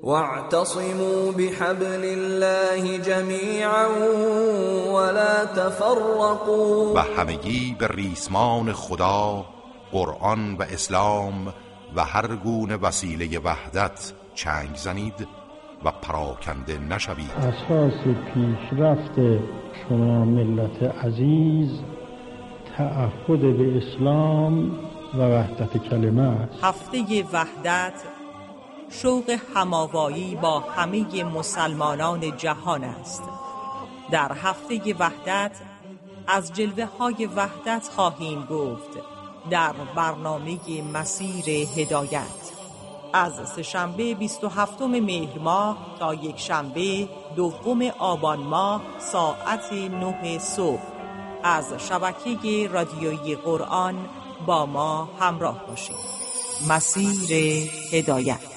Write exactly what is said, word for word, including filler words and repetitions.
واعتصموا بحبل الله جمیعا ولا تفرقوا. و همگی به ریسمان خدا، قرآن و اسلام و هر گونه وسیله وحدت چنگ زنید و پراکنده نشوید. اساس پیشرفت شما ملت عزیز تعهد به اسلام و وحدت کلمه است. هفته وحدت شوق هماوایی با همه مسلمانان جهان است. در هفته وحدت از جلوه های وحدت خواهیم گفت در برنامه مسیر هدایت از سه‌شنبه بیست و هفتم مهر ماه تا یک شنبه دوم آبان ماه ساعت نه صبح از شبکه رادیویی قرآن با ما همراه باشید. مسیر هدایت.